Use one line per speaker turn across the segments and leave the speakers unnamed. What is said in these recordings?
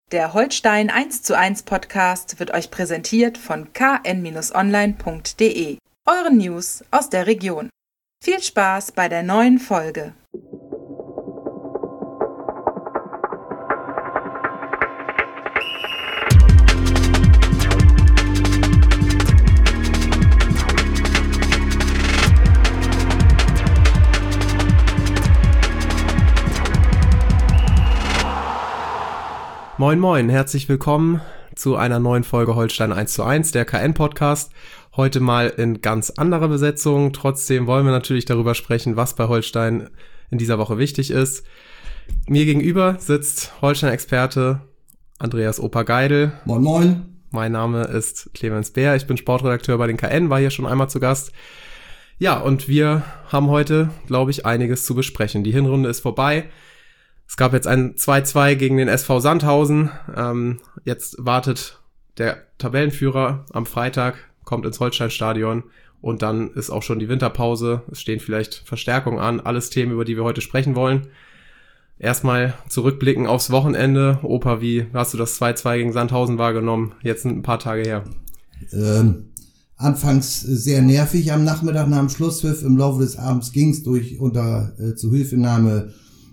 Der Holstein 1:1 Podcast wird euch präsentiert von kn-online.de, euren News aus der Region. Viel Spaß bei der neuen Folge.
Moin moin, herzlich willkommen zu einer neuen Folge Holstein 1:1, der KN-Podcast. Heute mal in ganz anderer Besetzung. Trotzdem wollen wir natürlich darüber sprechen, was bei Holstein in dieser Woche wichtig ist. Mir gegenüber sitzt Holstein-Experte Andreas Opa Geidel.
Moin moin.
Mein Name ist Clemens Bär, ich bin Sportredakteur bei den KN, war hier schon einmal zu Gast. Ja, und wir haben heute, glaube ich, einiges zu besprechen. Die Hinrunde ist vorbei. Es gab jetzt ein 2-2 gegen den SV Sandhausen. Jetzt wartet der Tabellenführer am Freitag, kommt ins Holsteinstadion und dann ist auch schon die Winterpause. Es stehen vielleicht Verstärkungen an, alles Themen, über die wir heute sprechen wollen. Erstmal zurückblicken aufs Wochenende. Opa, wie hast du das 2-2 gegen Sandhausen wahrgenommen? Jetzt sind ein paar Tage her.
Anfangs sehr nervig am Nachmittag nach dem Schlusspfiff. Im Laufe des Abends ging es unter Zuhilfenahme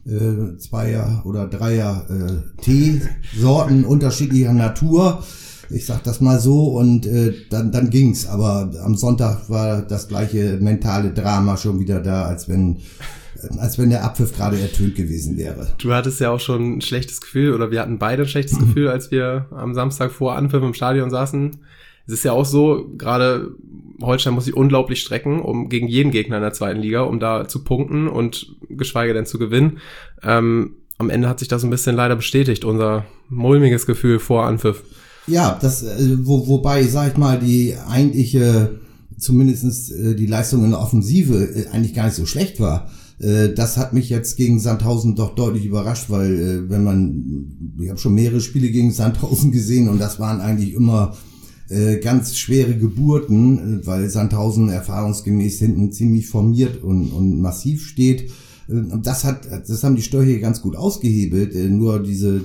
2er oder 3er Teesorten unterschiedlicher Natur. Ich sag das mal so und dann ging's. Aber am Sonntag war das gleiche mentale Drama schon wieder da, als wenn der Abpfiff gerade ertönt gewesen wäre.
Du hattest ja auch schon ein schlechtes Gefühl, oder wir hatten beide ein schlechtes Gefühl, als wir am Samstag vor Anpfiff im Stadion saßen. Es ist ja auch so, gerade Holstein muss sich unglaublich strecken, um gegen jeden Gegner in der zweiten Liga, um da zu punkten und geschweige denn zu gewinnen. Am Ende hat sich das ein bisschen leider bestätigt, unser mulmiges Gefühl vor Anpfiff.
Ja, das wobei, sag ich mal, die eigentliche, zumindestens die Leistung in der Offensive eigentlich gar nicht so schlecht war. Das hat mich jetzt gegen Sandhausen doch deutlich überrascht, weil ich habe schon mehrere Spiele gegen Sandhausen gesehen und das waren eigentlich immer ganz schwere Geburten, weil Sandhausen erfahrungsgemäß hinten ziemlich formiert und massiv steht. Das haben die Störche ganz gut ausgehebelt, nur diese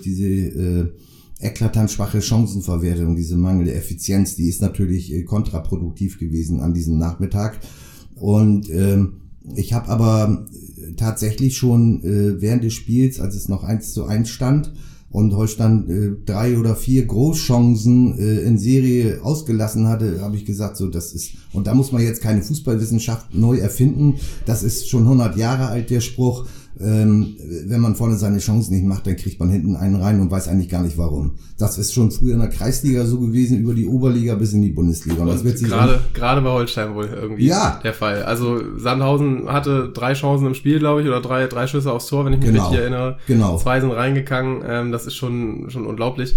eklatant schwache Chancenverwertung, diese mangelnde Effizienz, die ist natürlich kontraproduktiv gewesen an diesem Nachmittag. Und ich habe aber tatsächlich schon während des Spiels, als es noch 1:1 stand, und Holstein 3 oder 4 Großchancen in Serie ausgelassen hatte, habe ich gesagt, so das ist, und da muss man jetzt keine Fußballwissenschaft neu erfinden, das ist schon 100 Jahre alt, der Spruch, wenn man vorne seine Chancen nicht macht, dann kriegt man hinten einen rein und weiß eigentlich gar nicht warum. Das ist schon früher in der Kreisliga so gewesen, über die Oberliga bis in die Bundesliga. Und das wird sich
gerade bei Holstein wohl irgendwie der Fall. Also Sandhausen hatte 3 Chancen im Spiel, glaube ich, oder drei Schüsse aufs Tor, wenn ich mich richtig erinnere.
Genau.
2 sind reingegangen, das ist schon unglaublich.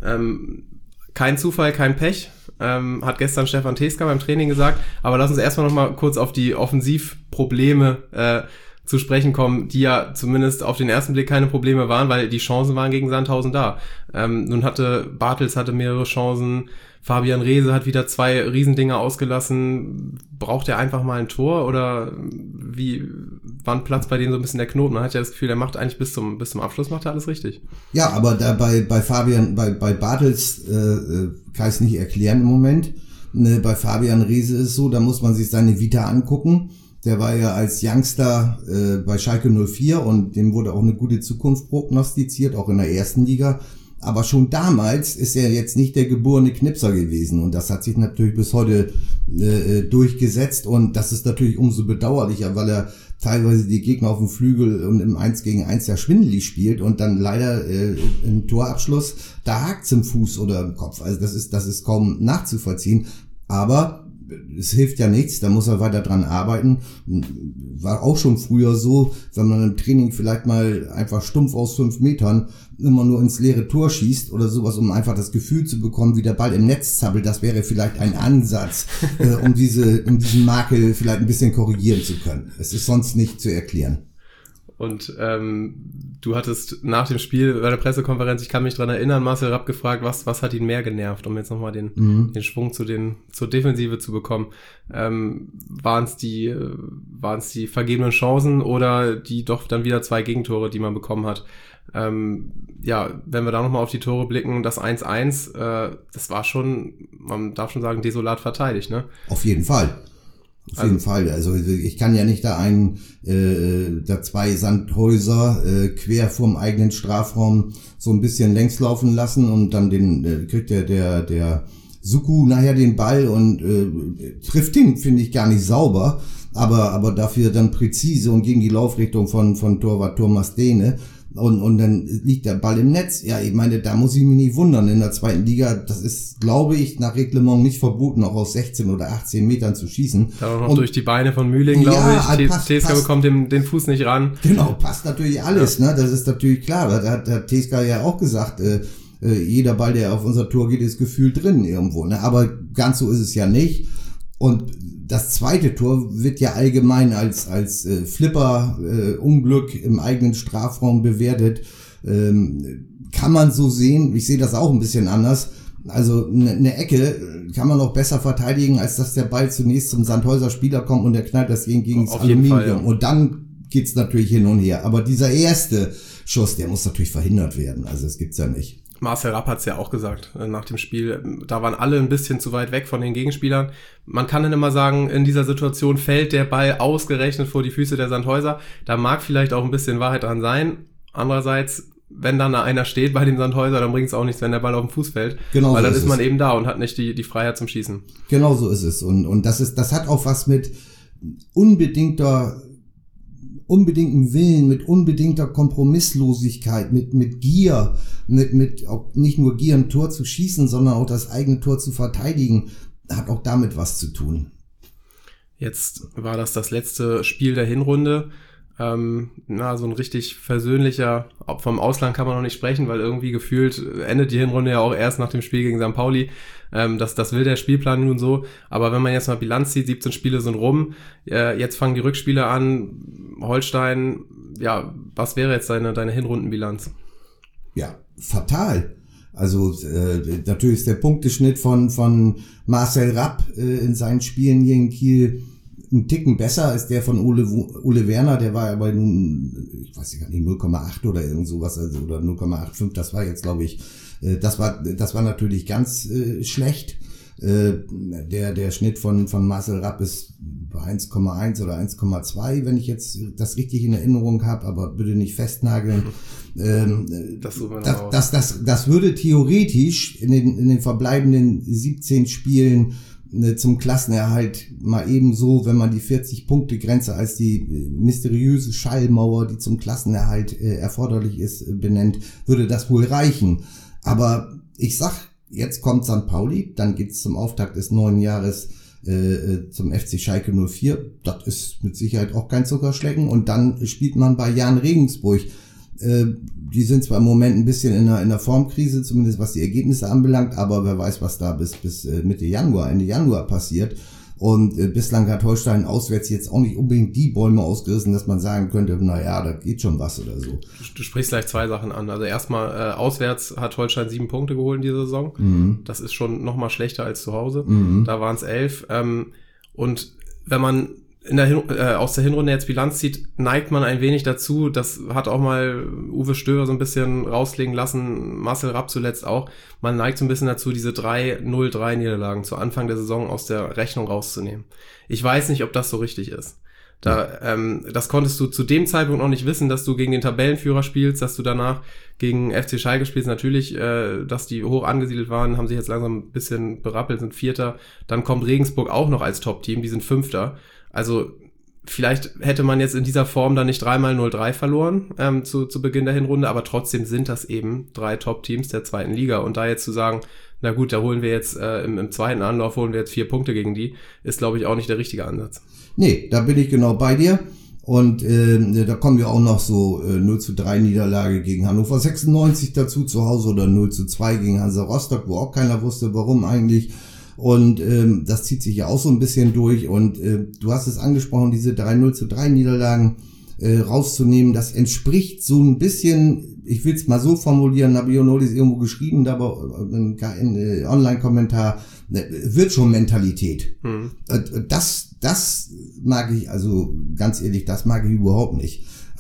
Kein Zufall, kein Pech, hat gestern Stefan Teska beim Training gesagt. Aber lass uns erstmal noch mal kurz auf die Offensivprobleme zu sprechen kommen, die ja zumindest auf den ersten Blick keine Probleme waren, weil die Chancen waren gegen Sandhausen da. Nun Bartels hatte mehrere Chancen, Fabian Reese hat wieder 2 Riesendinger ausgelassen. Braucht er einfach mal ein Tor oder wie wann platzt bei denen so ein bisschen der Knoten? Man hat ja das Gefühl, der macht eigentlich bis zum Abschluss macht er alles richtig.
Ja, aber da bei Bartels kann ich es nicht erklären im Moment. Bei Fabian Reese ist es so, da muss man sich seine Vita angucken. Der war ja als Youngster bei Schalke 04 und dem wurde auch eine gute Zukunft prognostiziert, auch in der ersten Liga. Aber schon damals ist er jetzt nicht der geborene Knipser gewesen und das hat sich natürlich bis heute durchgesetzt und das ist natürlich umso bedauerlicher, weil er teilweise die Gegner auf dem Flügel und im 1 gegen 1 ja schwindelig spielt und dann leider im Torabschluss, da hakt's im Fuß oder im Kopf. Also das ist kaum nachzuvollziehen, aber es hilft ja nichts, da muss er weiter dran arbeiten. War auch schon früher so, wenn man im Training vielleicht mal einfach stumpf aus 5 Metern immer nur ins leere Tor schießt oder sowas, um einfach das Gefühl zu bekommen, wie der Ball im Netz zappelt, das wäre vielleicht ein Ansatz, um diesen Makel vielleicht ein bisschen korrigieren zu können. Es ist sonst nicht zu erklären.
Und du hattest nach dem Spiel bei der Pressekonferenz, ich kann mich dran erinnern, Marcel Rapp gefragt, was hat ihn mehr genervt, um jetzt nochmal den Schwung zur Defensive zu bekommen. Waren es die vergebenen Chancen oder die doch dann wieder 2 Gegentore, die man bekommen hat? Ja, wenn wir da nochmal auf die Tore blicken, das 1-1, das war schon, man darf schon sagen, desolat verteidigt, ne?
Auf jeden Fall. Auf jeden Fall. Also ich kann ja nicht da zwei Sandhäuser quer vorm eigenen Strafraum so ein bisschen längs laufen lassen und dann kriegt der Suku nachher den Ball und trifft ihn, finde ich, gar nicht sauber, aber dafür dann präzise und gegen die Laufrichtung von Torwart Thomas Dehne. Und dann liegt der Ball im Netz. Ja, ich meine, da muss ich mich nicht wundern. In der zweiten Liga, das ist, glaube ich, nach Reglement nicht verboten, auch aus 16 oder 18 Metern zu schießen.
Da noch durch die Beine von Mühling, glaube ich. Teska bekommt den Fuß nicht ran.
Genau, passt natürlich alles, ne? Das ist natürlich klar. Da hat Teska ja auch gesagt, jeder Ball, der auf unser Tor geht, ist gefühlt drin irgendwo, ne? Aber ganz so ist es ja nicht. Und das zweite Tor wird ja allgemein als Flipper Unglück im eigenen Strafraum bewertet. Kann man so sehen. Ich sehe das auch ein bisschen anders. Also eine Ecke kann man auch besser verteidigen, als dass der Ball zunächst zum Sandhäuser Spieler kommt und der knallt das gegen das Aluminium. Fall, ja. Und dann geht's natürlich hin und her. Aber dieser erste Schuss, der muss natürlich verhindert werden. Also das gibt's ja nicht.
Marcel Rapp hat's ja auch gesagt nach dem Spiel. Da waren alle ein bisschen zu weit weg von den Gegenspielern. Man kann dann immer sagen, in dieser Situation fällt der Ball ausgerechnet vor die Füße der Sandhäuser. Da mag vielleicht auch ein bisschen Wahrheit dran sein. Andererseits, wenn dann einer steht bei dem Sandhäuser, dann bringt's auch nichts, wenn der Ball auf den Fuß fällt. Genau, weil dann ist man eben da und hat nicht die Freiheit zum Schießen.
Genau so ist es. Und das hat auch was mit unbedingtem Willen, mit unbedingter Kompromisslosigkeit, mit Gier, mit auch nicht nur Gier, ein Tor zu schießen, sondern auch das eigene Tor zu verteidigen, hat auch damit was zu tun.
Jetzt war das letzte Spiel der Hinrunde. So ein richtig versöhnlicher, vom Ausland kann man noch nicht sprechen, weil irgendwie gefühlt endet die Hinrunde ja auch erst nach dem Spiel gegen St. Pauli. Das will der Spielplan nun so. Aber wenn man jetzt mal Bilanz zieht, 17 Spiele sind rum, jetzt fangen die Rückspiele an. Holstein, ja, was wäre jetzt deine Hinrundenbilanz?
Ja, fatal. Also natürlich ist der Punkteschnitt von Marcel Rapp in seinen Spielen hier in Kiel ein Ticken besser als der von Ole Werner, der war ja bei ich weiß gar nicht, 0,8 oder irgend sowas, also oder 0,85, das war jetzt, glaube ich, das war natürlich ganz schlecht. Der Schnitt von Marcel Rapp ist bei 1,1 oder 1,2, wenn ich jetzt das richtig in Erinnerung habe, aber bitte nicht festnageln. Das würde theoretisch in den verbleibenden 17 Spielen zum Klassenerhalt mal ebenso, wenn man die 40-Punkte-Grenze als die mysteriöse Schallmauer, die zum Klassenerhalt erforderlich ist, benennt, würde das wohl reichen. Aber ich sag, jetzt kommt St. Pauli, dann geht's zum Auftakt des neuen Jahres zum FC Schalke 04. Das ist mit Sicherheit auch kein Zuckerschlecken. Und dann spielt man bei Jan Regensburg. Die sind zwar im Moment ein bisschen in einer Formkrise, zumindest was die Ergebnisse anbelangt, aber wer weiß, was da bis Ende Januar passiert. Und bislang hat Holstein auswärts jetzt auch nicht unbedingt die Bäume ausgerissen, dass man sagen könnte, naja, da geht schon was oder so.
Du sprichst gleich zwei Sachen an. Also erstmal, auswärts hat Holstein 7 Punkte geholt in dieser Saison. Das ist schon noch mal schlechter als zu Hause. Da waren es 11. Und wenn man aus der Hinrunde jetzt Bilanz zieht, neigt man ein wenig dazu, das hat auch mal Uwe Stöber so ein bisschen rauslegen lassen, Marcel Rapp zuletzt auch, man neigt so ein bisschen dazu, diese 3-0-3 Niederlagen zu Anfang der Saison aus der Rechnung rauszunehmen. Ich weiß nicht, ob das so richtig ist. Das konntest du zu dem Zeitpunkt noch nicht wissen, dass du gegen den Tabellenführer spielst, dass du danach gegen FC Schalke spielst. Natürlich, dass die hoch angesiedelt waren, haben sich jetzt langsam ein bisschen berappelt, sind Vierter. Dann kommt Regensburg auch noch als Top-Team, die sind Fünfter. Also vielleicht hätte man jetzt in dieser Form dann nicht 3x0-3 verloren zu Beginn der Hinrunde, aber trotzdem sind das eben 3 Top-Teams der zweiten Liga. Und da jetzt zu sagen, na gut, da holen wir jetzt im zweiten Anlauf holen wir jetzt 4 Punkte gegen die, ist, glaube ich, auch nicht der richtige Ansatz.
Nee, da bin ich genau bei dir. Und da kommen wir auch noch so 0-3 Niederlage gegen Hannover 96 dazu zu Hause oder 0-2 gegen Hansa Rostock, wo auch keiner wusste, warum eigentlich. Und das zieht sich ja auch so ein bisschen durch. Und du hast es angesprochen, diese 3-0-3 Niederlagen rauszunehmen, das entspricht so ein bisschen, ich will es mal so formulieren, habe Ionolis irgendwo geschrieben, da aber im Online-Kommentar, wird schon Mentalität. Das mag ich, also ganz ehrlich, das mag ich überhaupt nicht.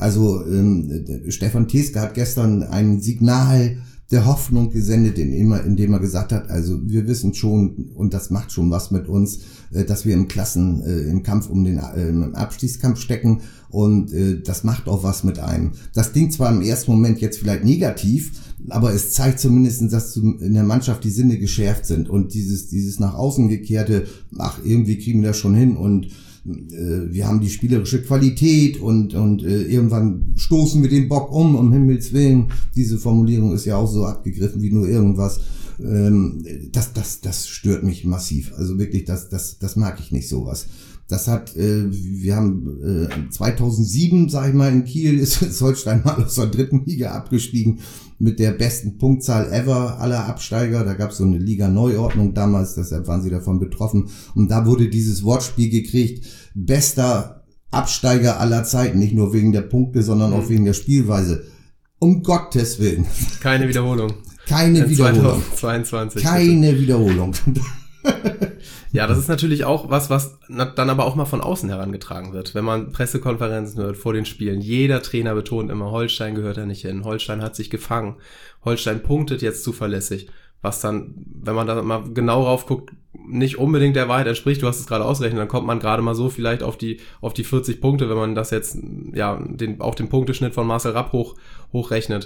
Also Stefan Teske hat gestern ein Signal der Hoffnung gesendet, indem er gesagt hat, also wir wissen schon, und das macht schon was mit uns, dass wir im Kampf um den Abstiegskampf stecken, und das macht auch was mit einem. Das klingt zwar im ersten Moment jetzt vielleicht negativ, aber es zeigt zumindest, dass in der Mannschaft die Sinne geschärft sind, und dieses nach außen gekehrte, irgendwie kriegen wir das schon hin, und wir haben die spielerische Qualität, und irgendwann stoßen wir den Bock um Himmels Willen. Diese Formulierung ist ja auch so abgegriffen wie nur irgendwas. Das stört mich massiv. Also wirklich, das mag ich nicht, sowas. Wir haben 2007, sag ich mal, in Kiel ist Holstein mal aus der 3. Liga abgestiegen mit der besten Punktzahl ever aller Absteiger. Da gab es so eine Liga-Neuordnung damals, deshalb waren sie davon betroffen. Und da wurde dieses Wortspiel gekriegt, bester Absteiger aller Zeiten, nicht nur wegen der Punkte, sondern auch wegen der Spielweise. Um Gottes Willen.
Keine Wiederholung.
Keine Wiederholung.
2022.
Keine Wiederholung.
Ja, das ist natürlich auch was dann aber auch mal von außen herangetragen wird. Wenn man Pressekonferenzen hört vor den Spielen, jeder Trainer betont immer, Holstein gehört da nicht hin, Holstein hat sich gefangen, Holstein punktet jetzt zuverlässig, was dann, wenn man da mal genau rauf guckt, nicht unbedingt der Wahrheit entspricht. Du hast es gerade ausgerechnet, dann kommt man gerade mal so vielleicht auf die 40 Punkte, wenn man das jetzt, ja, auch den Punkteschnitt von Marcel Rapp hochrechnet.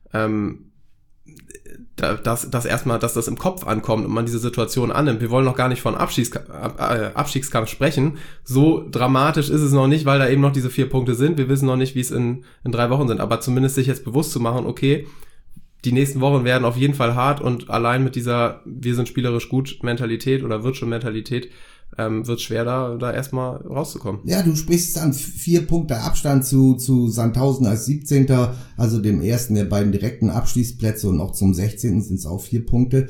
Dass erstmal, dass das im Kopf ankommt und man diese Situation annimmt. Wir wollen noch gar nicht von Abstiegskampf sprechen. So dramatisch ist es noch nicht, weil da eben noch diese 4 Punkte sind. Wir wissen noch nicht, wie es in 3 Wochen sind. Aber zumindest sich jetzt bewusst zu machen, okay, die nächsten Wochen werden auf jeden Fall hart, und allein mit dieser wir sind spielerisch gut Mentalität oder wird schon Mentalität, wird schwer da erstmal rauszukommen.
Ja, du sprichst an 4 Punkte Abstand zu Sandhausen als 17., also dem ersten der beiden direkten Abstiegsplätze, und auch zum 16. sind es auch 4 Punkte.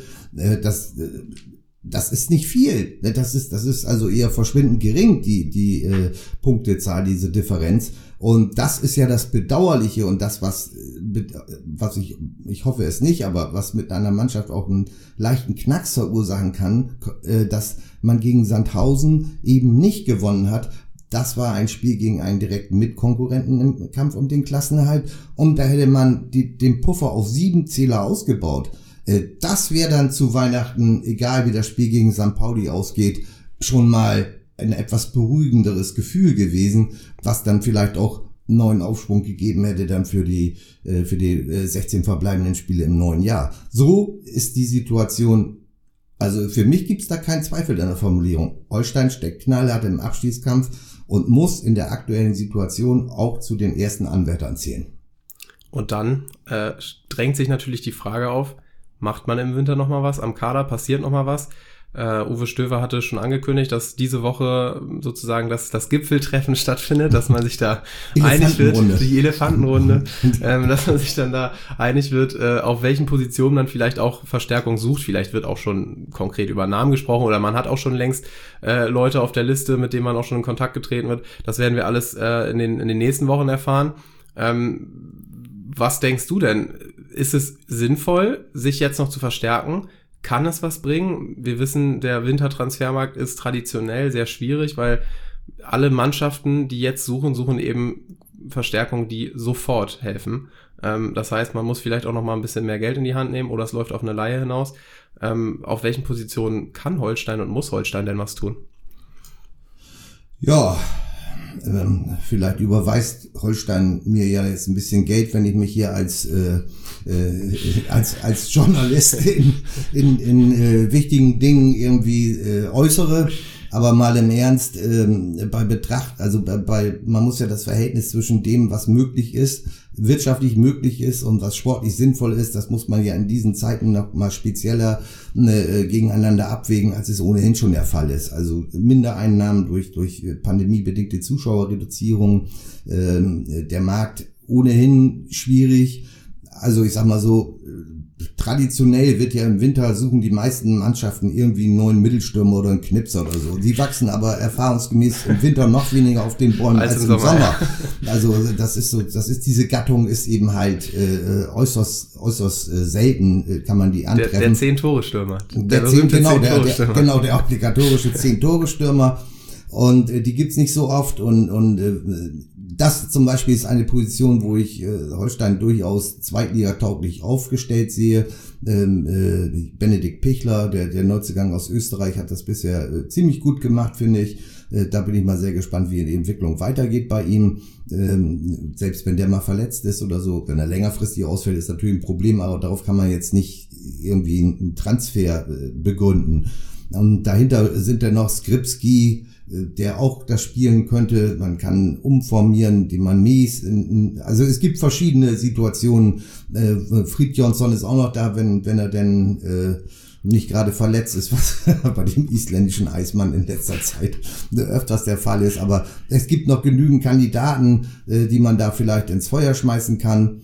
Das ist nicht viel. Das ist also eher verschwindend gering, die Punktezahl, diese Differenz. Und das ist ja das Bedauerliche, und das, was ich hoffe es nicht, aber was mit einer Mannschaft auch einen leichten Knacks verursachen kann, dass man gegen Sandhausen eben nicht gewonnen hat. Das war ein Spiel gegen einen direkten Mitkonkurrenten im Kampf um den Klassenerhalt, und da hätte man den Puffer auf 7 Zähler ausgebaut. Das wäre dann zu Weihnachten, egal wie das Spiel gegen St. Pauli ausgeht, schon mal ein etwas beruhigenderes Gefühl gewesen, was dann vielleicht auch einen neuen Aufschwung gegeben hätte dann für die 16 verbleibenden Spiele im neuen Jahr. So ist die Situation. Also für mich gibt's da keinen Zweifel an der Formulierung. Holstein steckt knallhart im Abstiegskampf und muss in der aktuellen Situation auch zu den ersten Anwärtern zählen.
Und dann drängt sich natürlich die Frage auf, macht man im Winter nochmal was? Am Kader passiert nochmal was? Uwe Stöver hatte schon angekündigt, dass diese Woche sozusagen das Gipfeltreffen stattfindet, dass man sich da einig wird, die Elefantenrunde, dass man sich dann da einig wird, auf welchen Positionen man vielleicht auch Verstärkung sucht. Vielleicht wird auch schon konkret über Namen gesprochen, oder man hat auch schon längst Leute auf der Liste, mit denen man auch schon in Kontakt getreten wird. Das werden wir alles in den nächsten Wochen erfahren. Was denkst du denn? Ist es sinnvoll, sich jetzt noch zu verstärken? Kann es was bringen? Wir wissen, der Wintertransfermarkt ist traditionell sehr schwierig, weil alle Mannschaften, die jetzt suchen eben Verstärkungen, die sofort helfen. Das heißt, man muss vielleicht auch noch mal ein bisschen mehr Geld in die Hand nehmen, oder es läuft auf eine Leihe hinaus. Auf welchen Positionen kann Holstein und muss Holstein denn was tun?
Ja, vielleicht überweist Holstein mir ja jetzt ein bisschen Geld, wenn ich mich hier als Journalist in wichtigen Dingen irgendwie äußere. Aber mal im Ernst, bei Betracht, also man muss ja das Verhältnis zwischen dem, was möglich ist, wirtschaftlich möglich ist, und was sportlich sinnvoll ist, das muss man ja in diesen Zeiten noch mal spezieller gegeneinander abwägen, als es ohnehin schon der Fall ist. Also Mindereinnahmen durch pandemiebedingte Zuschauerreduzierung, der Markt ohnehin schwierig. Also ich sag mal so, traditionell wird ja im Winter suchen die meisten Mannschaften irgendwie einen neuen Mittelstürmer oder einen Knipser oder so. Die wachsen aber erfahrungsgemäß im Winter noch weniger auf den Bäumen als im Sommer. Also diese Gattung ist eben halt äußerst selten, kann man die antreffen.
Der 10-Tore-Stürmer.
Der obligatorische 10-Tore-Stürmer. Und die gibt's nicht so oft und das zum Beispiel ist eine Position, wo ich Holstein durchaus zweitligatauglich aufgestellt sehe. Benedikt Pichler, der Neuzugang aus Österreich, hat das bisher ziemlich gut gemacht, finde ich. Da bin ich mal sehr gespannt, wie die Entwicklung weitergeht bei ihm. Selbst wenn der mal verletzt ist oder so, wenn er längerfristig ausfällt, ist natürlich ein Problem, aber darauf kann man jetzt nicht irgendwie einen Transfer begründen. Und dahinter sind dann noch Skripski, der auch das spielen könnte. Man kann umformieren, die man Mies. Also es gibt verschiedene Situationen. Fridtjonsson ist auch noch da, wenn er denn nicht gerade verletzt ist, was bei dem isländischen Eismann in letzter Zeit öfters der Fall ist. Aber es gibt noch genügend Kandidaten, die man da vielleicht ins Feuer schmeißen kann.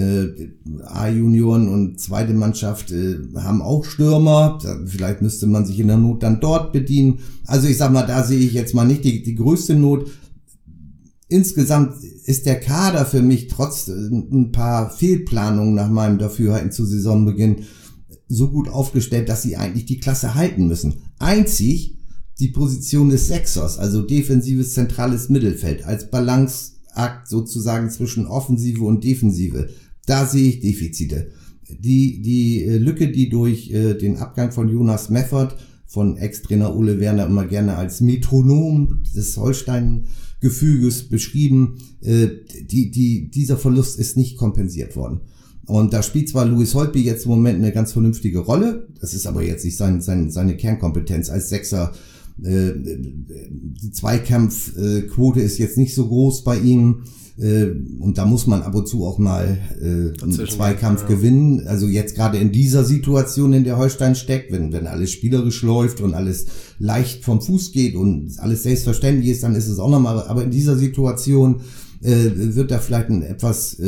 A-Junioren und zweite Mannschaft haben auch Stürmer. Vielleicht müsste man sich in der Not dann dort bedienen. Also ich sag mal, da sehe ich jetzt mal nicht die größte Not. Insgesamt ist der Kader für mich trotz ein paar Fehlplanungen nach meinem Dafürhalten zu Saisonbeginn so gut aufgestellt, dass sie eigentlich die Klasse halten müssen. Einzig die Position des Sechsers, also defensives zentrales Mittelfeld, als Balanceakt sozusagen zwischen Offensive und Defensive. Da sehe ich Defizite. Die Lücke, die durch den Abgang von Jonas Meffert, von Ex-Trainer Ole Werner immer gerne als Metronom des Holstein-Gefüges beschrieben, dieser Verlust ist nicht kompensiert worden. Und da spielt zwar Louis Holtby jetzt im Moment eine ganz vernünftige Rolle, das ist aber jetzt nicht seine Kernkompetenz als Sechser. Die Zweikampfquote ist jetzt nicht so groß bei ihm, und da muss man ab und zu auch mal einen Zweikampf gewinnen. Also jetzt gerade in dieser Situation, in der Holstein steckt, wenn alles spielerisch läuft und alles leicht vom Fuß geht und alles selbstverständlich ist, dann ist es auch nochmal, aber in dieser Situation wird da vielleicht ein etwas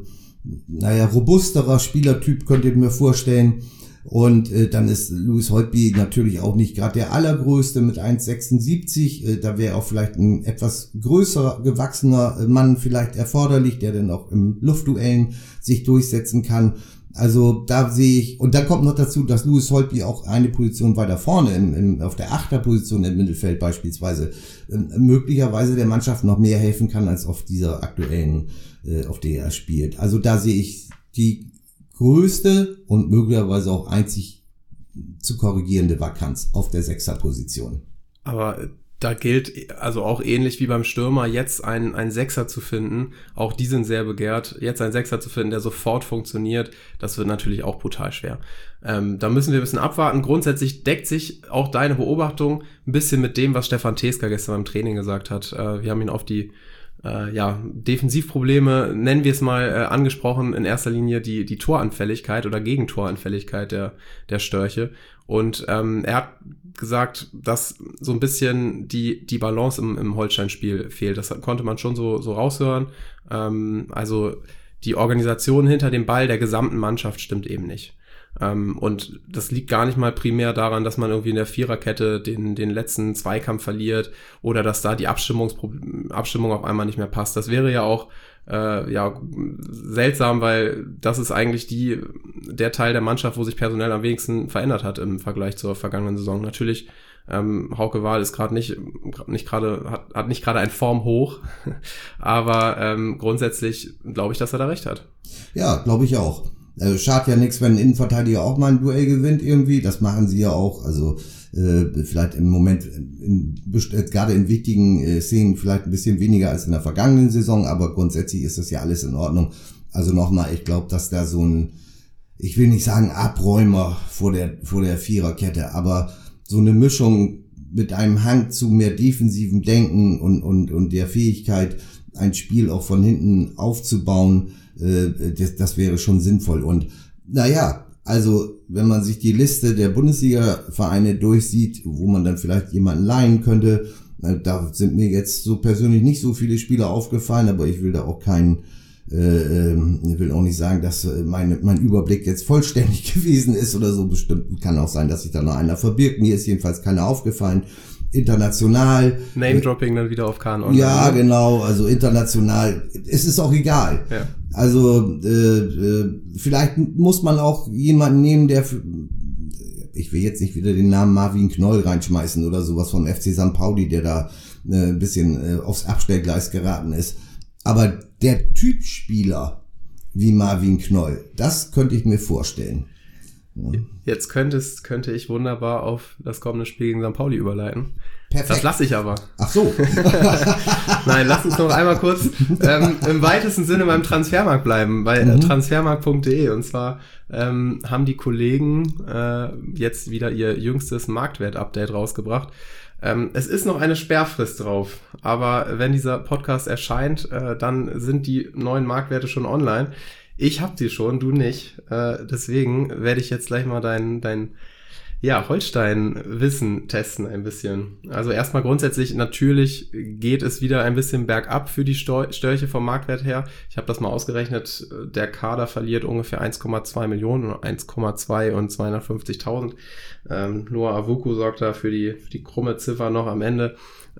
robusterer Spielertyp, könnte ich mir vorstellen. Und dann ist Louis Holtby natürlich auch nicht gerade der allergrößte mit 1,76. Da wäre auch vielleicht ein etwas größer gewachsener Mann vielleicht erforderlich, der dann auch im Luftduellen sich durchsetzen kann. Also da sehe ich, und dann kommt noch dazu, dass Louis Holtby auch eine Position weiter vorne auf der Achterposition im Mittelfeld beispielsweise möglicherweise der Mannschaft noch mehr helfen kann als auf dieser aktuellen, auf der er spielt. Also da sehe ich die größte und möglicherweise auch einzig zu korrigierende Vakanz auf der Sechserposition.
Aber da gilt also auch ähnlich wie beim Stürmer, jetzt einen Sechser zu finden, auch die sind sehr begehrt, jetzt einen Sechser zu finden, der sofort funktioniert, das wird natürlich auch brutal schwer. Da müssen wir ein bisschen abwarten. Grundsätzlich deckt sich auch deine Beobachtung ein bisschen mit dem, was Stefan Teska gestern beim Training gesagt hat. Wir haben ihn auf die Defensivprobleme, nennen wir es mal, angesprochen, in erster Linie die Toranfälligkeit oder Gegentoranfälligkeit der Störche. Und er hat gesagt, dass so ein bisschen die Balance im Holstein-Spiel fehlt. Das konnte man schon so raushören. Also die Organisation hinter dem Ball der gesamten Mannschaft stimmt eben nicht. Und das liegt gar nicht mal primär daran, dass man irgendwie in der Viererkette den letzten Zweikampf verliert oder dass da die Abstimmung auf einmal nicht mehr passt. Das wäre ja auch seltsam, weil das ist eigentlich der Teil der Mannschaft, wo sich personell am wenigsten verändert hat im Vergleich zur vergangenen Saison. Natürlich, Hauke Wahl ist gerade hat nicht gerade ein Formhoch, aber grundsätzlich glaube ich, dass er da recht hat.
Ja, glaube ich auch. Schadet ja nichts, wenn ein Innenverteidiger auch mal ein Duell gewinnt irgendwie. Das machen sie ja auch. Also vielleicht im Moment, gerade in wichtigen Szenen, vielleicht ein bisschen weniger als in der vergangenen Saison. Aber grundsätzlich ist das ja alles in Ordnung. Also nochmal, ich glaube, dass da so ein, ich will nicht sagen Abräumer vor der Viererkette, aber so eine Mischung mit einem Hang zu mehr defensivem Denken und der Fähigkeit, ein Spiel auch von hinten aufzubauen, das wäre schon sinnvoll. Und naja, also wenn man sich die Liste der Bundesliga-Vereine durchsieht, wo man dann vielleicht jemanden leihen könnte, da sind mir jetzt so persönlich nicht so viele Spieler aufgefallen, aber ich will da auch ich will auch nicht sagen, dass mein Überblick jetzt vollständig gewesen ist oder so. Bestimmt kann auch sein, dass sich da noch einer verbirgt. Mir ist jedenfalls keiner aufgefallen. International.
Name-Dropping dann wieder auf Kahn Online.
Ja, genau, also international. Es ist auch egal.
Ja.
Also vielleicht muss man auch jemanden nehmen, der ich will jetzt nicht wieder den Namen Marvin Knoll reinschmeißen oder sowas vom FC St. Pauli, der da ein bisschen aufs Abstellgleis geraten ist. Aber der Typ Spieler wie Marvin Knoll, das könnte ich mir vorstellen. Ja.
Jetzt könnte ich wunderbar auf das kommende Spiel gegen St. Pauli überleiten.
Perfekt.
Das lasse ich aber.
Ach so.
Nein, lass uns noch einmal kurz im weitesten Sinne beim Transfermarkt bleiben, bei transfermarkt.de. Und zwar haben die Kollegen jetzt wieder ihr jüngstes Marktwert-Update rausgebracht. Es ist noch eine Sperrfrist drauf, aber wenn dieser Podcast erscheint, dann sind die neuen Marktwerte schon online. Ich hab die schon, du nicht. Deswegen werde ich jetzt gleich mal dein Holstein-Wissen testen ein bisschen. Also erstmal grundsätzlich, natürlich geht es wieder ein bisschen bergab für die Störche vom Marktwert her. Ich habe das mal ausgerechnet, der Kader verliert ungefähr 1,2 Millionen, 1,2 und 250.000. Noah Avuku sorgt da für die krumme Ziffer noch am Ende.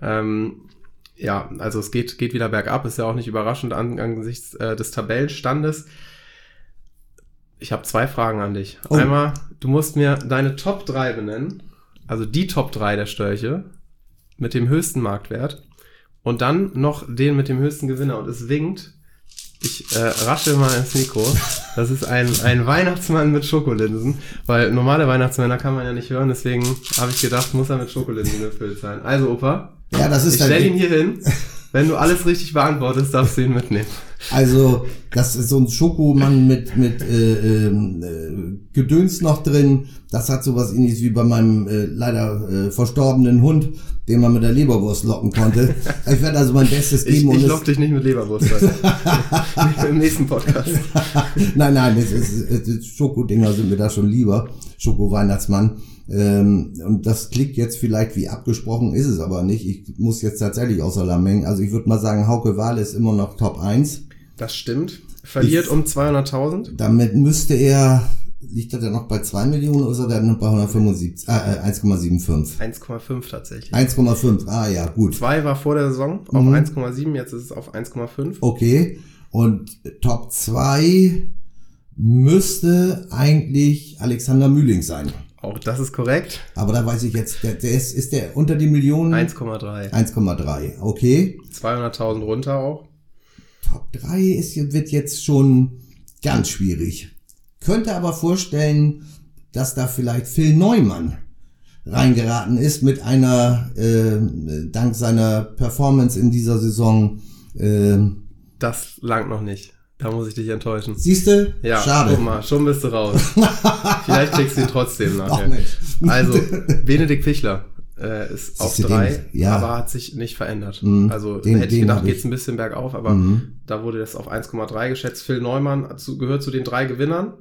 Also es geht wieder bergab, ist ja auch nicht überraschend angesichts des Tabellenstandes. Ich habe 2 Fragen an dich. Oh. Einmal, du musst mir deine Top 3 benennen, also die Top 3 der Störche mit dem höchsten Marktwert und dann noch den mit dem höchsten Gewinner. Und es winkt, ich rasche mal ins Mikro, das ist ein Weihnachtsmann mit Schokolinsen, weil normale Weihnachtsmänner kann man ja nicht hören, deswegen habe ich gedacht, muss er mit Schokolinsen gefüllt sein. Also Opa,
ja, das ist
ich stelle ihn hier hin. Wenn du alles richtig beantwortest, darfst du ihn mitnehmen.
Also, das ist so ein Schokomann mit Gedöns noch drin. Das hat sowas ähnliches wie bei meinem leider verstorbenen Hund, den man mit der Leberwurst locken konnte. Ich werde also mein Bestes geben.
Ich lock dich nicht mit Leberwurst. Im nächsten Podcast.
Nein, Schokodinger sind mir da schon lieber. Schoko-Weihnachtsmann. Und das klingt jetzt vielleicht wie abgesprochen, ist es aber nicht. Ich muss jetzt tatsächlich außer Lameng hängen. Also ich würde mal sagen, Hauke Wahle ist immer noch Top 1.
Das stimmt. Verliert um 200.000.
Damit müsste liegt er dann noch bei 2 Millionen oder ist er dann noch bei 1,75?
1,5 tatsächlich.
1,5, ja, gut.
2 war vor der Saison auf 1,7, jetzt ist es auf 1,5.
Okay, und Top 2 müsste eigentlich Alexander Mühling sein.
Auch das ist korrekt.
Aber da weiß ich jetzt, ist der unter die Millionen?
1,3.
1,3, okay.
200.000 runter auch.
Top 3 wird jetzt schon ganz schwierig. Könnte aber vorstellen, dass da vielleicht Phil Neumann reingeraten ist mit einer, dank seiner Performance in dieser Saison.
Das langt noch nicht. Da muss ich dich enttäuschen.
Siehste?
Ja,
schade.
Guck mal, schon bist du raus. Vielleicht kriegst du ihn trotzdem nachher.
Ach, Mensch.
Also, Benedikt Fichler ist auf 3,
ja.
aber hat sich nicht verändert. Also hätte ich gedacht, geht's ein bisschen bergauf, aber da wurde das auf 1,3 geschätzt. Phil Neumann gehört zu den 3 Gewinnern.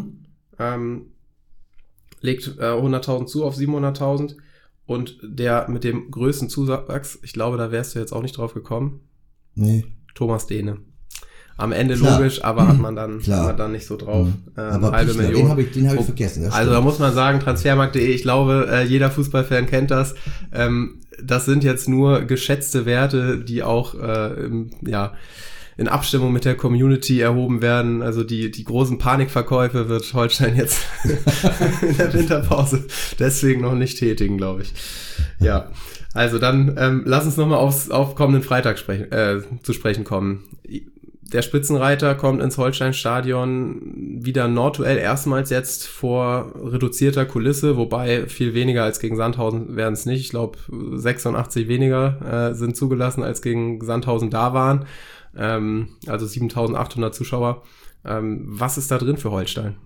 Legt 100.000 zu auf 700.000 und der mit dem größten Zuwachs, ich glaube, da wärst du jetzt auch nicht drauf gekommen.
Nee.
Thomas Dehne. Am Ende klar. Logisch, aber hat man dann nicht so drauf.
Aber halbe Pichler, Million. Den hab ich vergessen.
Also da muss man sagen, transfermarkt.de, ich glaube, jeder Fußballfan kennt das. Das sind jetzt nur geschätzte Werte, die auch in Abstimmung mit der Community erhoben werden. Also die großen Panikverkäufe wird Holstein jetzt in der Winterpause deswegen noch nicht tätigen, glaube ich. Ja, also dann lass uns nochmal auf kommenden Freitag zu sprechen kommen. Der Spitzenreiter kommt ins Holstein-Stadion, wieder Nordduell erstmals jetzt vor reduzierter Kulisse, wobei viel weniger als gegen Sandhausen werden es nicht. Ich glaube 86 weniger sind zugelassen, als gegen Sandhausen da waren. Also 7.800 Zuschauer. Was ist da drin für Holstein?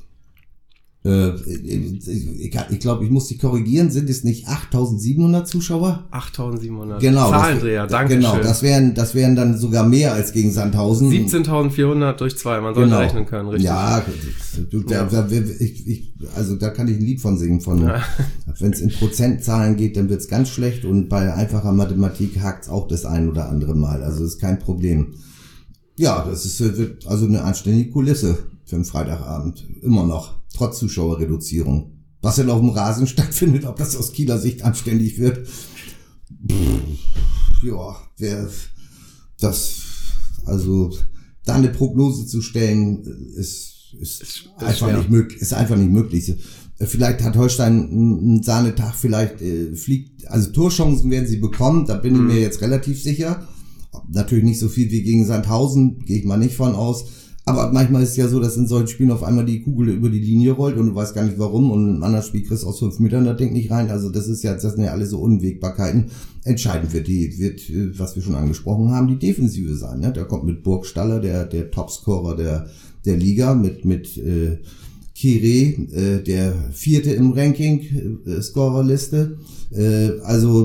Ich glaube, ich muss dich korrigieren. Sind es nicht 8.700 Zuschauer?
8.700.
Genau.
Zahlendreher, danke schön.
Genau, das wären dann sogar mehr als gegen Sandhausen.
17.400 durch 2, man sollte rechnen können, richtig?
Ja, also da kann ich ein Lied von singen. Wenn es in Prozentzahlen geht, dann wird's ganz schlecht und bei einfacher Mathematik hakt's auch das ein oder andere Mal. Also ist kein Problem. Ja, wird also eine anständige Kulisse für einen Freitagabend. Immer noch. Trotz Zuschauerreduzierung. Was denn auf dem Rasen stattfindet, ob das aus Kieler Sicht anständig wird. Also da eine Prognose zu stellen, ist einfach nicht möglich. Vielleicht hat Holstein einen Sahnetag, also Torchancen werden sie bekommen, da bin ich mir jetzt relativ sicher. Natürlich nicht so viel wie gegen Sandhausen, gehe ich mal nicht von aus. Aber manchmal ist es ja so, dass in solchen Spielen auf einmal die Kugel über die Linie rollt und du weißt gar nicht warum und im anderen Spiel kriegst du aus 5 Metern das Ding nicht rein. Also das sind ja alles so Unwägbarkeiten. Entscheidend wird, was wir schon angesprochen haben, die Defensive sein. Ne? Da kommt mit Burgstaller, der Topscorer der Liga, mit Kire, der 4. im Ranking, Scorerliste. Der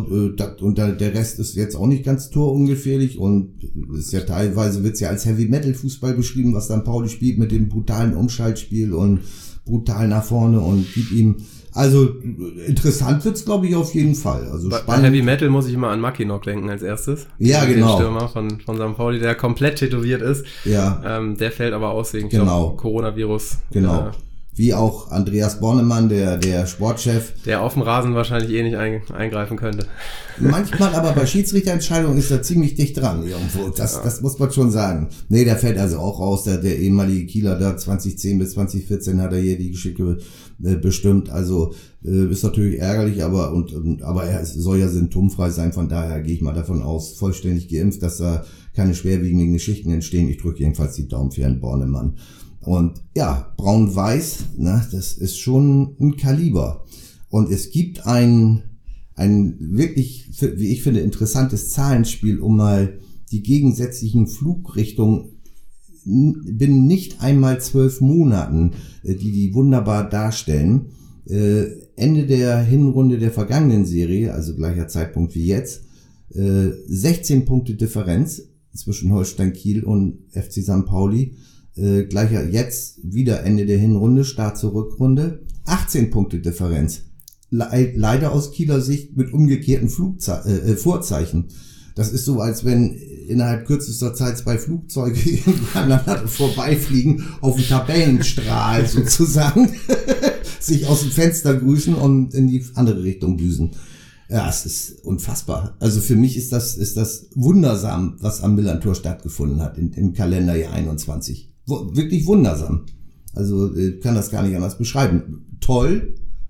Rest ist jetzt auch nicht ganz torungefährlich und ist ja teilweise wird's ja als Heavy Metal Fußball beschrieben, was dann Pauli spielt mit dem brutalen Umschaltspiel und brutal nach vorne und gibt ihm, also interessant wird's glaube ich auf jeden Fall. Also
bei Heavy Metal muss ich immer an Mackinock denken als erstes.
Ja, genau.
Den Stürmer von St. Pauli, der komplett tätowiert ist.
Ja.
Der fällt aber aus wegen Coronavirus.
Genau. Wie auch Andreas Bornemann, der Sportchef.
Der auf dem Rasen wahrscheinlich nicht eingreifen könnte.
Manchmal aber bei Schiedsrichterentscheidungen ist er ziemlich dicht dran irgendwo. Das muss man schon sagen. Nee, der fällt also auch raus. Der ehemalige Kieler da 2010 bis 2014 hat er hier die Geschicke bestimmt. Also ist natürlich ärgerlich, aber er soll ja symptomfrei sein. Von daher gehe ich mal davon aus, vollständig geimpft, dass da keine schwerwiegenden Geschichten entstehen. Ich drücke jedenfalls die Daumen für Herrn Bornemann. Und ja, braun-weiß, das ist schon ein Kaliber. Und es gibt ein wirklich, wie ich finde, interessantes Zahlenspiel, um mal die gegensätzlichen Flugrichtungen binnen nicht einmal 12 Monaten, die wunderbar darstellen. Ende der Hinrunde der vergangenen Serie, also gleicher Zeitpunkt wie jetzt, 16 Punkte Differenz zwischen Holstein Kiel und FC St. Pauli. Gleicher jetzt wieder Ende der Hinrunde, Start zur Rückrunde, 18 Punkte Differenz. Leider aus Kieler Sicht mit umgekehrten Vorzeichen. Das ist so, als wenn innerhalb kürzester Zeit 2 Flugzeuge aneinander vorbeifliegen, auf dem Tabellenstrahl sozusagen, sich aus dem Fenster grüßen und in die andere Richtung düsen. Ja, es ist unfassbar. Also für mich ist das wundersam, was am Millantor stattgefunden hat im Kalenderjahr 21. Wirklich wundersam. Also kann das gar nicht anders beschreiben. Toll,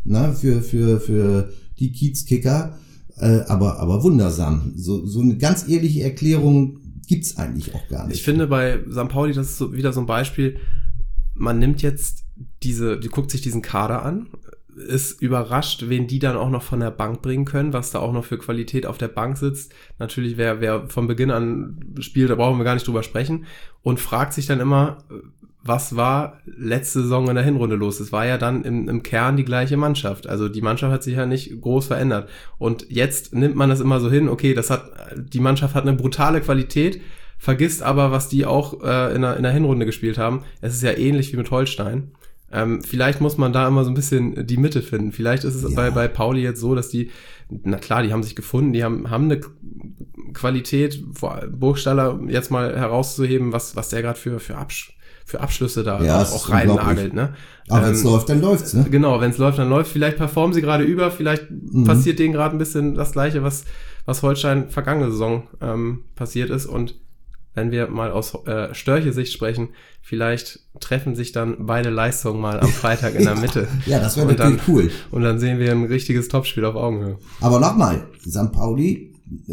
für die Kiezkicker, aber wundersam. So eine ganz ehrliche Erklärung gibt's eigentlich auch gar nicht.
Ich finde bei St. Pauli, das ist wieder so ein Beispiel, man nimmt jetzt die guckt sich diesen Kader an, ist überrascht, wen die dann auch noch von der Bank bringen können, was da auch noch für Qualität auf der Bank sitzt. Natürlich, wer von Beginn an spielt, da brauchen wir gar nicht drüber sprechen. Und fragt sich dann immer, was war letzte Saison in der Hinrunde los? Es war ja dann im Kern die gleiche Mannschaft. Also die Mannschaft hat sich ja nicht groß verändert. Und jetzt nimmt man das immer so hin, okay, die Mannschaft hat eine brutale Qualität, vergisst aber, was die auch in der Hinrunde gespielt haben. Es ist ja ähnlich wie mit Holstein. Vielleicht muss man da immer so ein bisschen die Mitte finden. Vielleicht ist es bei Pauli jetzt so, dass die haben sich gefunden, die haben eine Qualität, Burgstaller jetzt mal herauszuheben, was der gerade für Abschlüsse da auch reinnagelt, ne?
Aber wenn es läuft, dann läuft's, ne?
Genau, wenn es läuft, dann läuft. Vielleicht performen sie gerade vielleicht passiert denen gerade ein bisschen das Gleiche, was Holstein vergangene Saison passiert ist. Und wenn wir mal aus Störche-Sicht sprechen, vielleicht treffen sich dann beide Leistungen mal am Freitag in der Mitte.
Ja, das wäre natürlich cool.
Und dann sehen wir ein richtiges Topspiel auf Augenhöhe.
Aber nochmal, St. Pauli,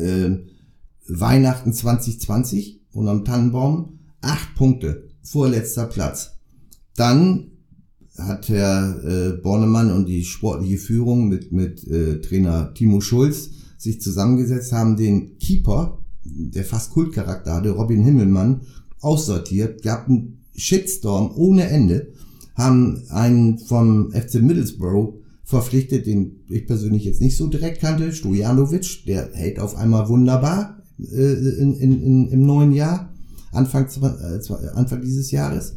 Weihnachten 2020 und am Tannenbaum 8 Punkte, vorletzter Platz. Dann hat Herr Bornemann und die sportliche Führung mit Trainer Timo Schulz sich zusammengesetzt, haben den Keeper, der fast Kultcharakter hatte, Robin Himmelmann, aussortiert, gab einen Shitstorm ohne Ende, haben einen vom FC Middlesbrough verpflichtet, den ich persönlich jetzt nicht so direkt kannte, Stojanovic, der hält auf einmal wunderbar im neuen Jahr, Anfang dieses Jahres,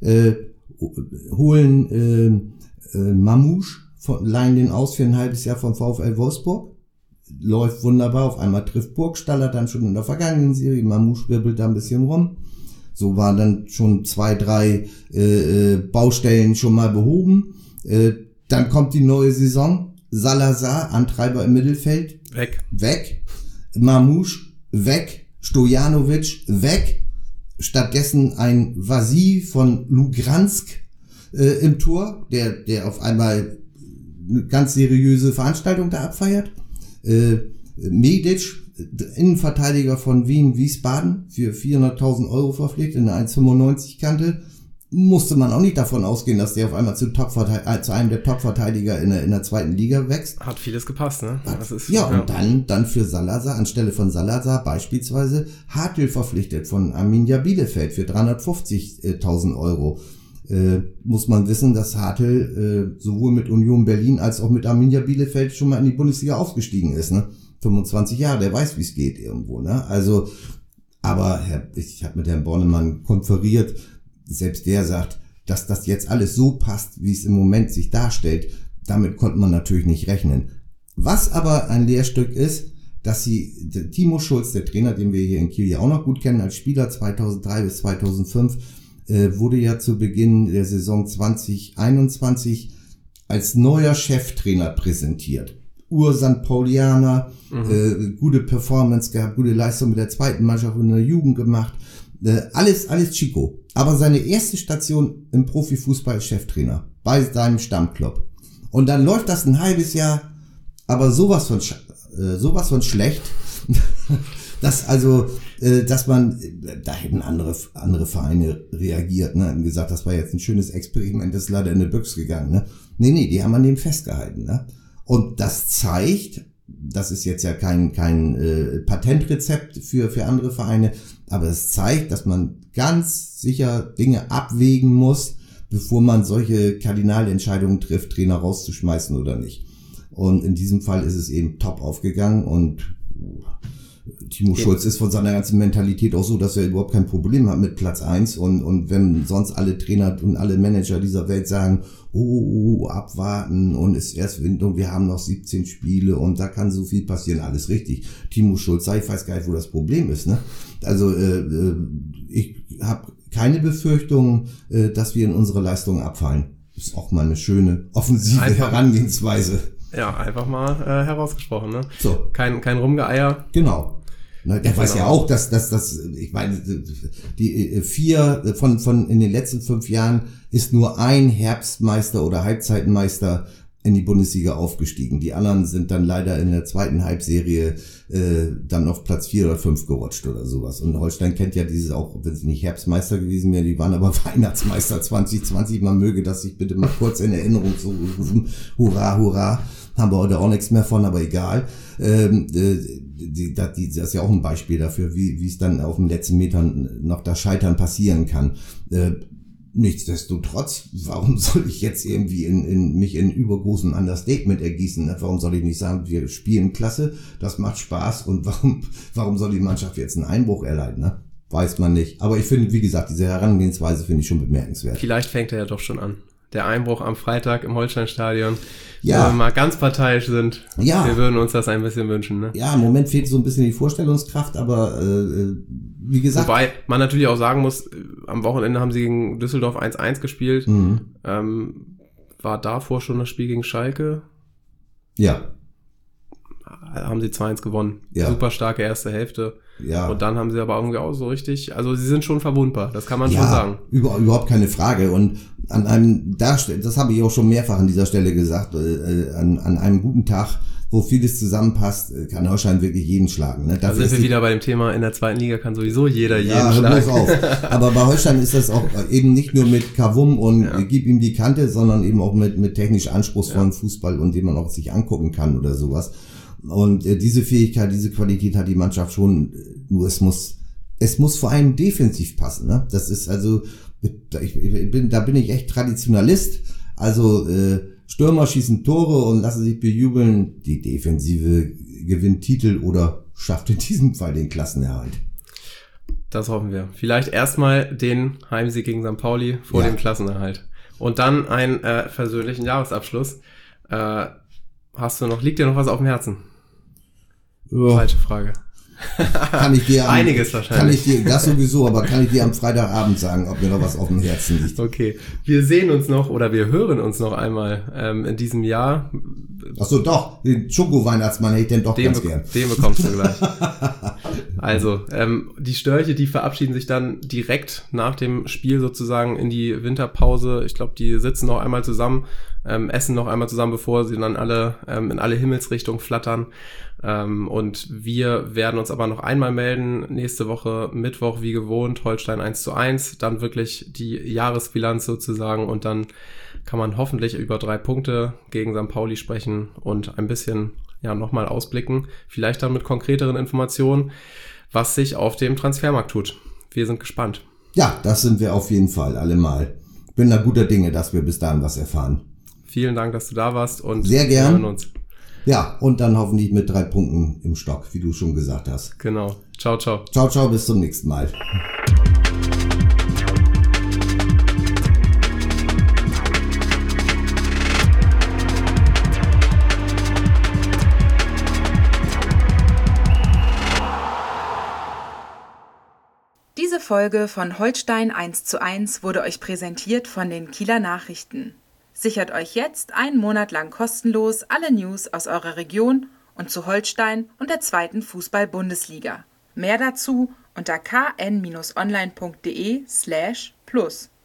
holen Mamouche, leihen den aus für ein halbes Jahr vom VfL Wolfsburg, läuft wunderbar, auf einmal trifft Burgstaller dann schon in der vergangenen Serie, Mamouche wirbelt da ein bisschen rum, so waren dann schon 2, 3 Baustellen schon mal behoben, dann kommt die neue Saison, Salazar, Antreiber im Mittelfeld, weg, Mamouche, weg, Stojanovic, weg, stattdessen ein Vasi von Lugransk im Tor, der auf einmal eine ganz seriöse Veranstaltung da abfeiert. Medic, Innenverteidiger von Wien-Wiesbaden, für 400.000 € verpflichtet, eine 1,95 Kante. Musste man auch nicht davon ausgehen, dass der auf einmal zu einem der Top-Verteidiger in der zweiten Liga wächst.
Hat vieles gepasst, ne?
Und dann für Salazar, anstelle von Salazar beispielsweise Hartl verpflichtet von Arminia Bielefeld für 350.000 €. Muss man wissen, dass Hartl sowohl mit Union Berlin als auch mit Arminia Bielefeld schon mal in die Bundesliga aufgestiegen ist, ne? 25 Jahre, der weiß, wie es geht irgendwo, ne? Also, aber ich habe mit Herrn Bornemann konferiert, selbst der sagt, dass das jetzt alles so passt, wie es im Moment sich darstellt, damit konnte man natürlich nicht rechnen. Was aber ein Lehrstück ist, dass Timo Schulz, der Trainer, den wir hier in Kiel ja auch noch gut kennen, als Spieler 2003 bis 2005, wurde ja zu Beginn der Saison 2021 als neuer Cheftrainer präsentiert. Ur-St. Paulianer, gute Performance gehabt, gute Leistung mit der zweiten Mannschaft und in der Jugend gemacht. Alles Chico. Aber seine erste Station im Profifußball ist Cheftrainer bei seinem Stammclub. Und dann läuft das ein halbes Jahr, aber sowas von schlecht, dass man, da hätten andere Vereine reagiert, ne, und gesagt, das war jetzt ein schönes Experiment, das ist leider in die Büchse gegangen, ne. Nee, die haben an dem festgehalten, ne. Und das zeigt, das ist jetzt ja kein Patentrezept für andere Vereine, aber es zeigt, dass man ganz sicher Dinge abwägen muss, bevor man solche Kardinalentscheidungen trifft, Trainer rauszuschmeißen oder nicht. Und in diesem Fall ist es eben top aufgegangen und Timo Schulz ist von seiner ganzen Mentalität auch so, dass er überhaupt kein Problem hat mit Platz 1 und wenn sonst alle Trainer und alle Manager dieser Welt sagen, abwarten und ist erst Winter und wir haben noch 17 Spiele und da kann so viel passieren, alles richtig. Timo Schulz, ich weiß gar nicht, wo das Problem ist, ne? Also ich habe keine Befürchtung, dass wir in unsere Leistungen abfallen. Ist auch mal eine schöne offensive Herangehensweise.
Ja, einfach mal herausgesprochen, ne?
So.
Kein Rumgeeier.
Genau. Der weiß ja auch, dass ich meine, die 4 von in den letzten 5 Jahren ist nur ein Herbstmeister oder Halbzeitmeister in die Bundesliga aufgestiegen. Die anderen sind dann leider in der zweiten Halbserie dann auf Platz 4 oder 5 gerutscht oder sowas. Und Holstein kennt ja dieses auch, wenn sie nicht Herbstmeister gewesen wären, die waren aber Weihnachtsmeister 2020. Man möge das sich bitte mal kurz in Erinnerung so rufen. Hurra, hurra. Haben wir heute auch nichts mehr von, aber egal. Das ist ja auch ein Beispiel dafür, wie es dann auf den letzten Metern noch das Scheitern passieren kann. Nichtsdestotrotz, warum soll ich jetzt irgendwie mich in übergroßem Understatement ergießen? Warum soll ich nicht sagen, wir spielen klasse, das macht Spaß und warum soll die Mannschaft jetzt einen Einbruch erleiden? Ne? Weiß man nicht. Aber ich finde, wie gesagt, diese Herangehensweise finde ich schon bemerkenswert.
Vielleicht fängt er ja doch schon an. Der Einbruch am Freitag im Holsteinstadion.
Ja.
Wenn wir mal ganz parteiisch sind.
Ja.
Wir würden uns das ein bisschen wünschen, ne?
Ja, im Moment fehlt so ein bisschen die Vorstellungskraft, aber wie gesagt.
Wobei man natürlich auch sagen muss, am Wochenende haben sie gegen Düsseldorf 1-1 gespielt. War davor schon das Spiel gegen Schalke?
Ja.
Haben sie 2-1 gewonnen.
Ja.
Super starke erste Hälfte.
Ja.
Und dann haben sie aber irgendwie auch so richtig, also sie sind schon verwundbar, das kann man schon sagen.
Überhaupt keine Frage. Und an einem, das habe ich auch schon mehrfach an dieser Stelle gesagt, an einem guten Tag, wo vieles zusammenpasst, kann Holstein wirklich jeden schlagen. Ne?
Da sind wir wieder bei dem Thema, in der zweiten Liga kann sowieso jeder jeden schlagen.
Pass auf. Aber bei Holstein ist das auch eben nicht nur mit Kavum und gib ihm die Kante, sondern eben auch mit technisch anspruchsvollen Fußball und den man auch sich angucken kann oder sowas. Und diese Fähigkeit, diese Qualität hat die Mannschaft schon, nur es muss vor allem defensiv passen. Ne? Das ist also, da bin ich echt Traditionalist. Also Stürmer schießen Tore und lassen sich bejubeln. Die Defensive gewinnt Titel oder schafft in diesem Fall den Klassenerhalt.
Das hoffen wir. Vielleicht erstmal den Heimsieg gegen St. Pauli vor dem Klassenerhalt. Und dann einen versöhnlichen Jahresabschluss. Liegt dir noch was auf dem Herzen?
Ja.
Falsche Frage.
Kann ich dir
einiges wahrscheinlich.
Das sowieso, aber kann ich dir am Freitagabend sagen, ob mir noch was auf dem Herzen liegt.
Okay. Wir sehen uns noch oder wir hören uns noch einmal in diesem Jahr.
Ach so, doch. Den Schoko-Weihnachtsmann hätte ich denn doch ganz gern.
Den bekommst du gleich. Also, die Störche, die verabschieden sich dann direkt nach dem Spiel sozusagen in die Winterpause. Ich glaube, die sitzen noch einmal zusammen, essen noch einmal zusammen, bevor sie dann alle in alle Himmelsrichtungen flattern. Und wir werden uns aber noch einmal melden, nächste Woche Mittwoch wie gewohnt, Holstein 1:1, dann wirklich die Jahresbilanz sozusagen und dann kann man hoffentlich über 3 Punkte gegen St. Pauli sprechen und ein bisschen nochmal ausblicken, vielleicht dann mit konkreteren Informationen, was sich auf dem Transfermarkt tut. Wir sind gespannt.
Ja, das sind wir auf jeden Fall, allemal. Bin da guter Dinge, dass wir bis dahin was erfahren.
Vielen Dank, dass du da warst und
sehr gern.
Wir hören uns.
Ja, und dann hoffentlich mit 3 Punkten im Stock, wie du schon gesagt hast.
Genau. Ciao, ciao.
Ciao, ciao, bis zum nächsten Mal.
Diese Folge von Holstein 1:1 wurde euch präsentiert von den Kieler Nachrichten. Sichert euch jetzt einen Monat lang kostenlos alle News aus eurer Region und zu Holstein und der 2. Fußball-Bundesliga. Mehr dazu unter kn-online.de/plus.